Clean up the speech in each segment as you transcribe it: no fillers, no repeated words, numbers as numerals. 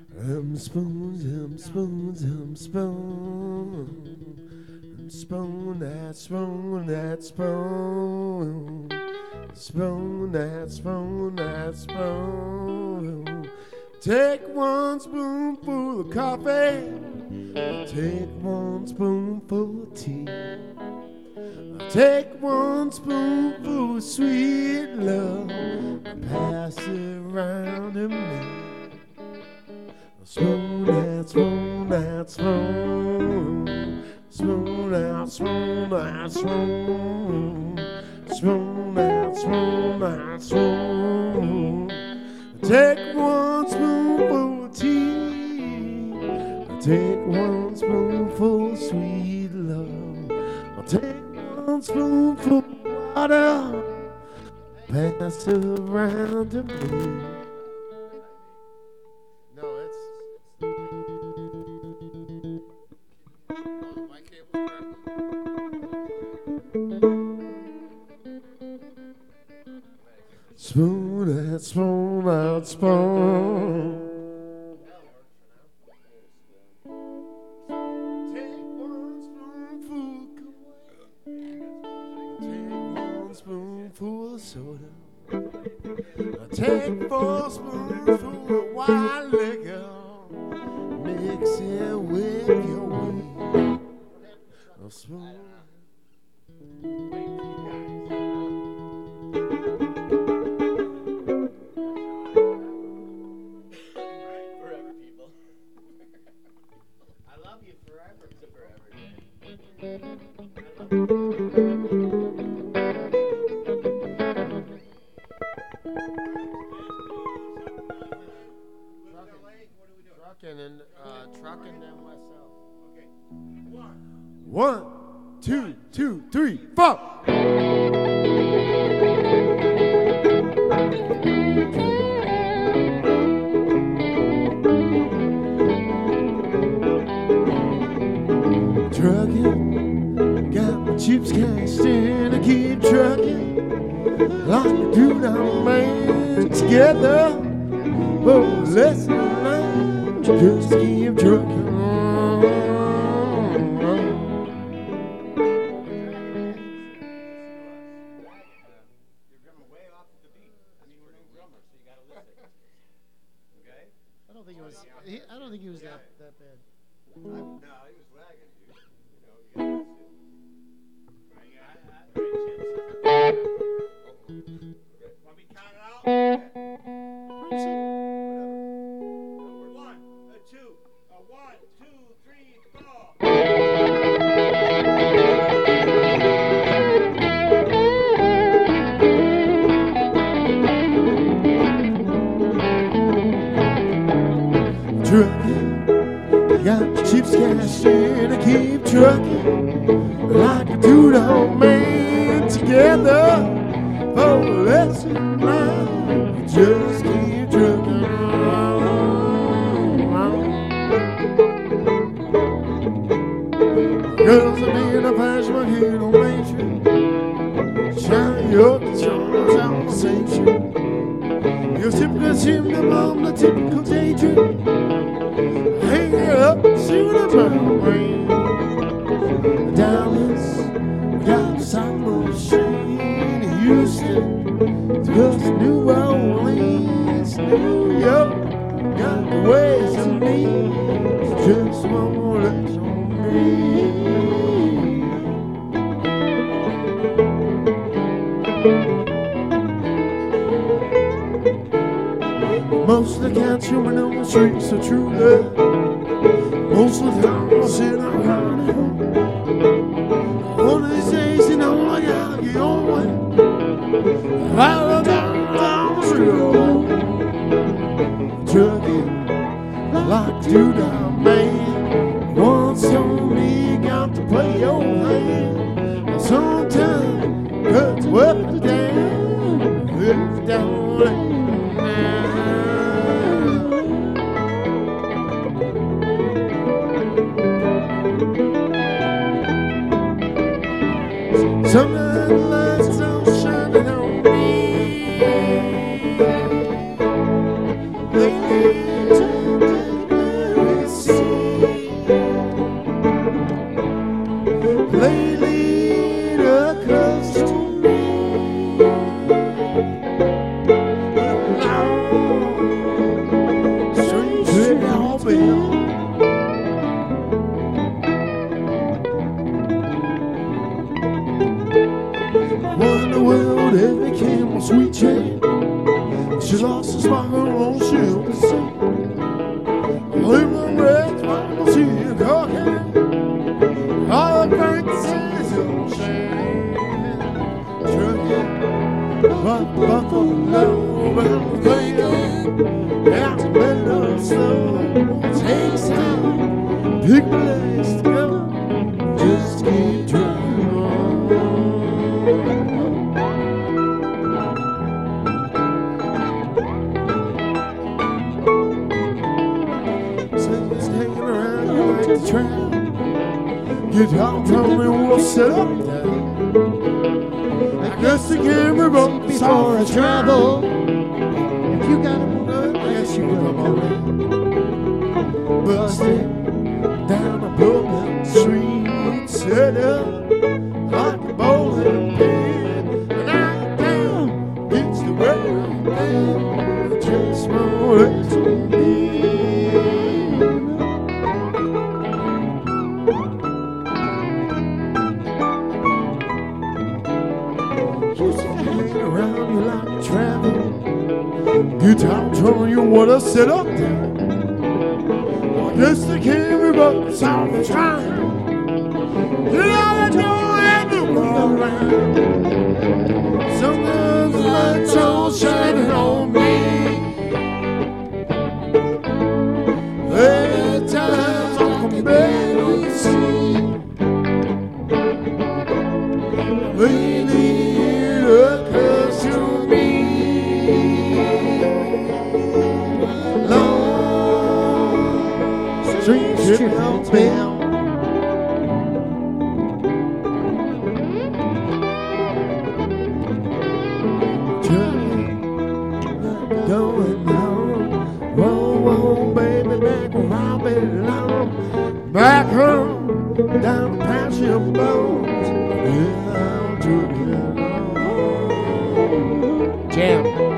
Spoons, spoons, spoon. Spoon that spoon that spoon. Spoon that spoon that spoon. Take one spoonful of coffee. Take one spoonful of tea. Take one spoonful of sweet love. Pass it around to me. Spoon that spoon that spoon. Spoon that spoon that spoon. Spoon that spoon that spoon. Take one spoonful of tea. Take one spoonful of sweet love. I'll take one spoonful of water. Pass it around to me. Spoon that spoon that spoon. Take one spoonful take one spoonful of soda. Take 4 spoonfuls of white liquor. Mix it with your weed. A spoon. Trucking them myself. Okay. 1, 2, 2, 3, 4. Trucking, got my chips cashed in. I keep trucking like a two-down man together. Oh, listen. Just keep trucking on. You're drumming way off the beat. I mean, we're no drummer, so you gotta listen. Okay? I don't think he was that bad. No, he was wagging, dude. You know, you gotta listen. Want me to count it out? Trucking, got your chips cashed in. I keep trucking like a two-dog man together. Oh, listen now, just keep trucking on. Girls are being a fashion market on Main Street. Shine your charms on the same street. Your typical chimney bomb, the typical daydream. Hang it up, see what I'm doing. Dallas, got a soccer machine. Houston, just New Orleans, New York, got the ways of me. Just one more touch on me. Most of the cats human on the streets are true love. Most of the time I sit around home. One of these days, you know, I gotta get on way. Right down the street, trucking like two-down man. Once told me you got to play your hand. Sometimes cuts up the down, up down. Some of the lights don't shine on me. Lately, bill. What in the world ever became a sweet Jane? She lost her sparkle on shield to sea. Leave my red while she a cocaine. All the banks is your shame. Trucking, but buffalo, but playing. Out the middle of snow, takes time. Pick the legs together, just keep driving on. Singers hanging around you like the trap. Guitar told me we'll set up there. I guess the camera broke before I travel. If you got a I guess you can come on in. Busted down a public street, set up like a bowling pin. And I down it's the very thing I just want to be. Around you like travel. Guitar telling you what I set up there. I guess they can't remember it's all the time. You know the door and the wall around. Sometimes the lights all shining on me. Every time I come back to see. Lately it occurs to me. Long street trip bell. Going home, whoa, whoa, baby, back where I belong. Back home, down past your bones. Yeah, I'll do it. Jam.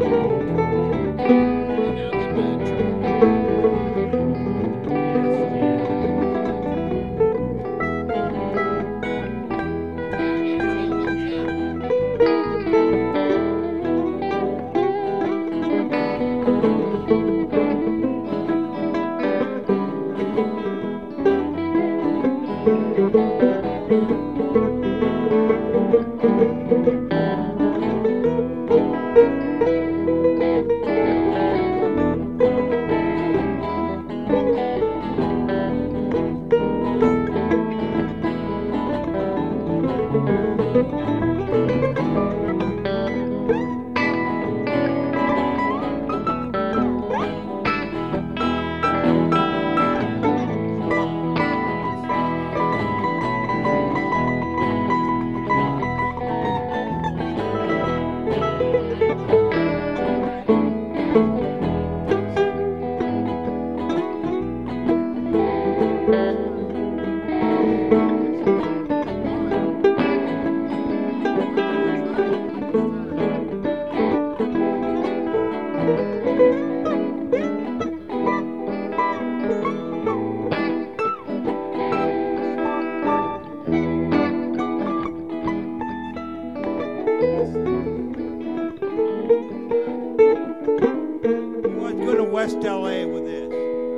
West LA with this.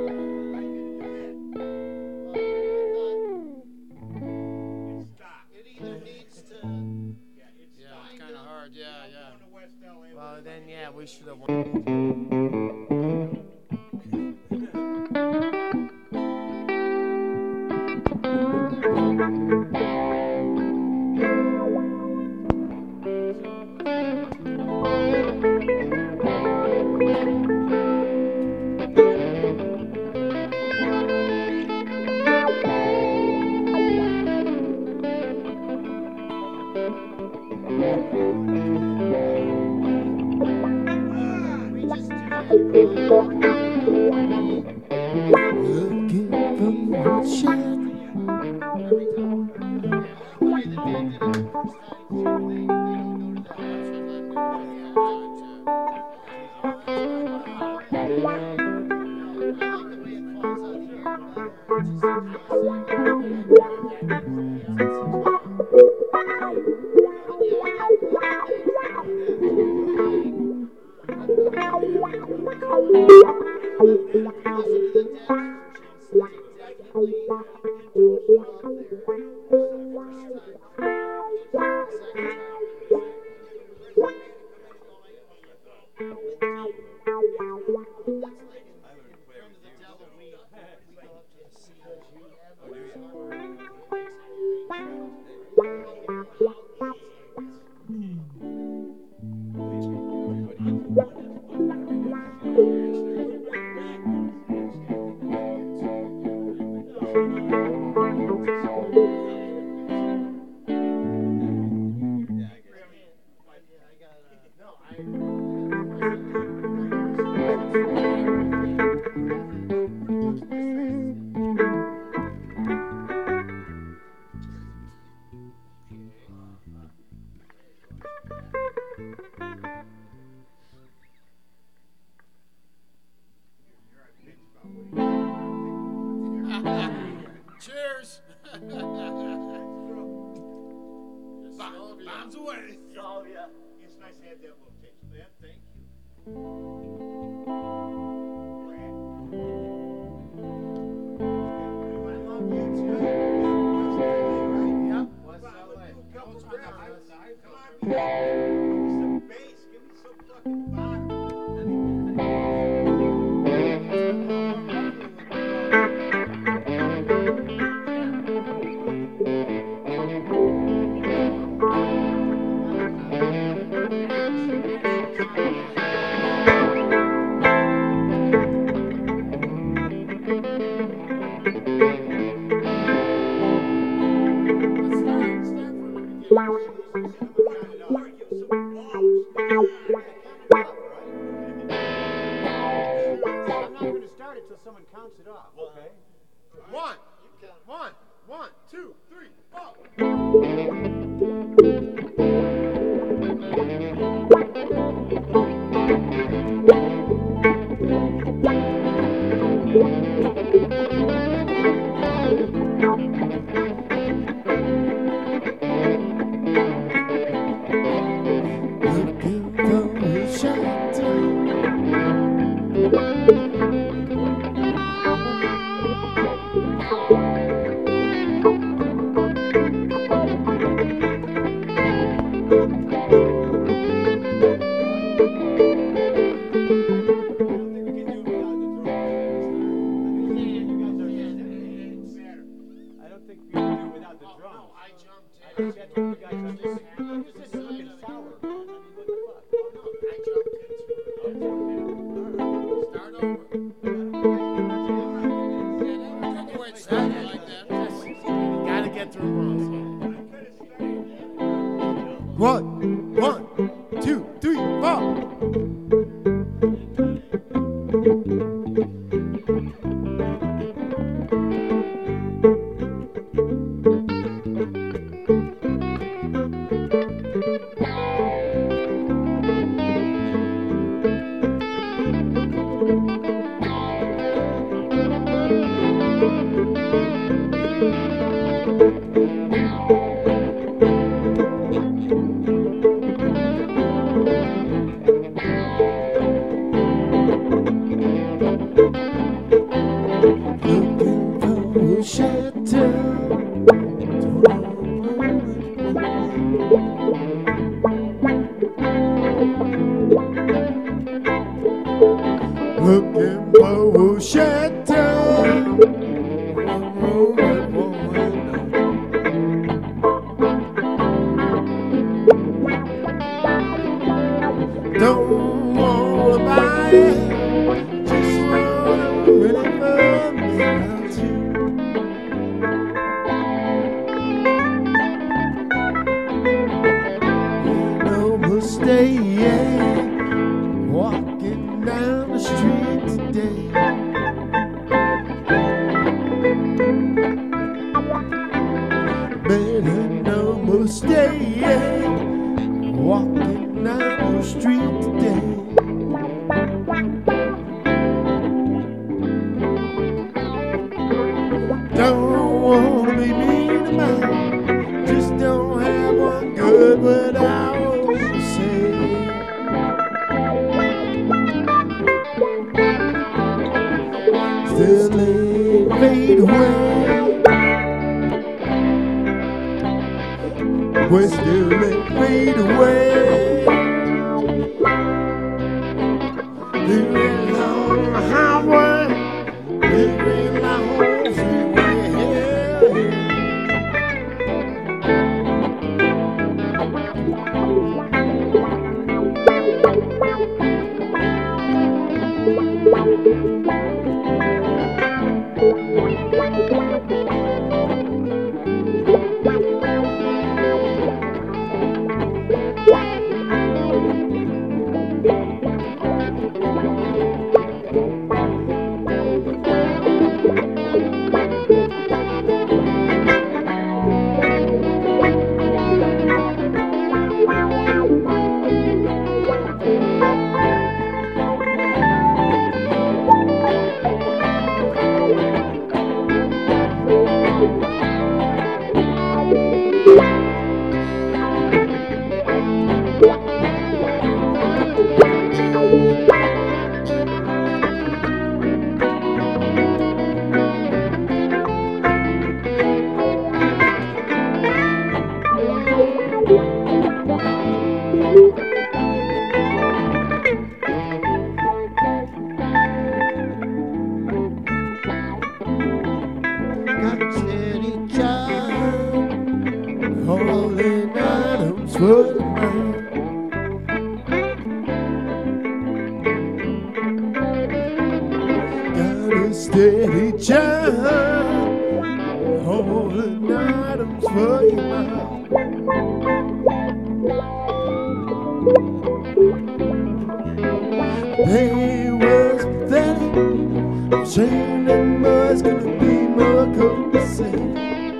It either needs to. Yeah, it's kind of hard. Yeah, yeah. West LA Well, then, yeah, we should have won. Cheers. Bombs away. Oh, yeah. It's nice to have that little taste. Yeah, thank you. I love you too. Yep. What's that way? Come on, give me some bass. Give me some fucking bottom. Someone counts it off, okay? One, 2, 3, 4. Looking for a shelter. One, 2, 3, 4. Looking for shelter. Don't wanna buy it, just wanna really love without you. No mistake, walking down the street today. Better no mistake, walking down the street today. still ain't fade away. We still ain't fade away. Living on the highway, living on the freeway. Got a steady job, hauling items for the man. Got a steady job, hauling items for your man. They was pathetic, saying that was gonna be more compensated.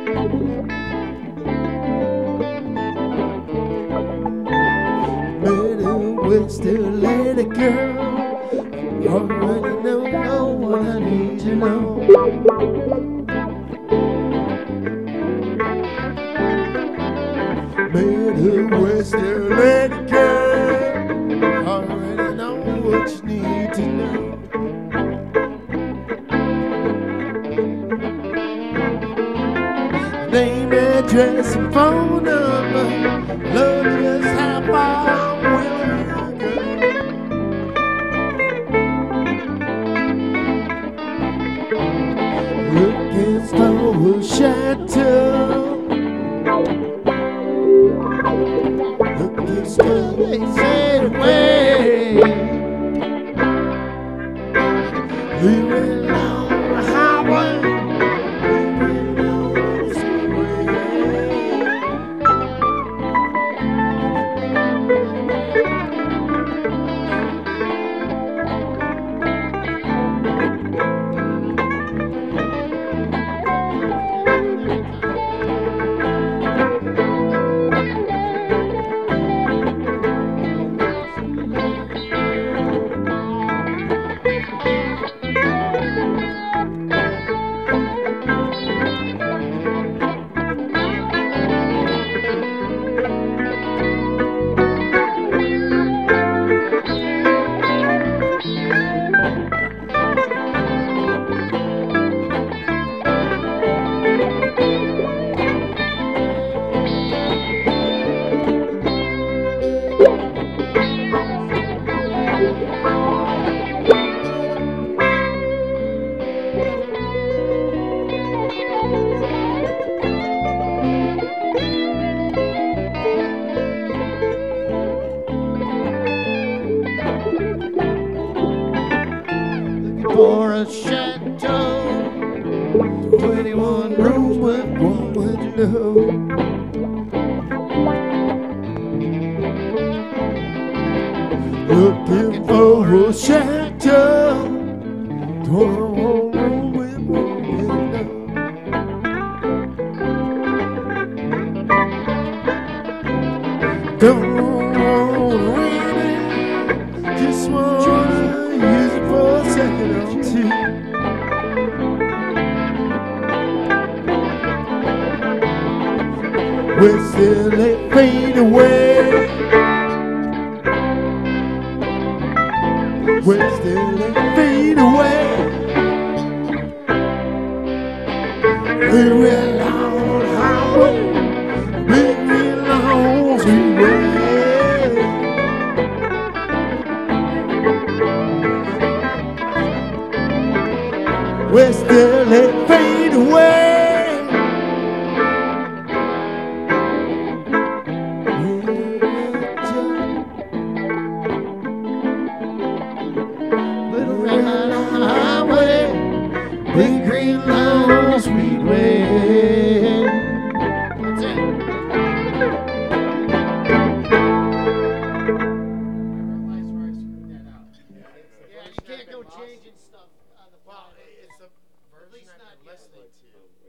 But we still let it go. Already know what I need to know. But we still let it go. Already know what you need to know. Name, address, and phone number. Love just how far I'm willing to go. Looking for a shelter. Looking straight away. Living on the highway. For a chateau, 21 rooms with one window. Looking for a chateau, 21 rooms with one window. Don't wanna win it, just wanna use it for a second or two. We still ain't fade away. We still ain't fade away. Big red long highway, big red long sweet way. West LA fade away. Little red highway, big green long sweet way. That's it. Yeah, you can't go changing stuff on the Well, pod. it's a version least I've not been yet. listening to.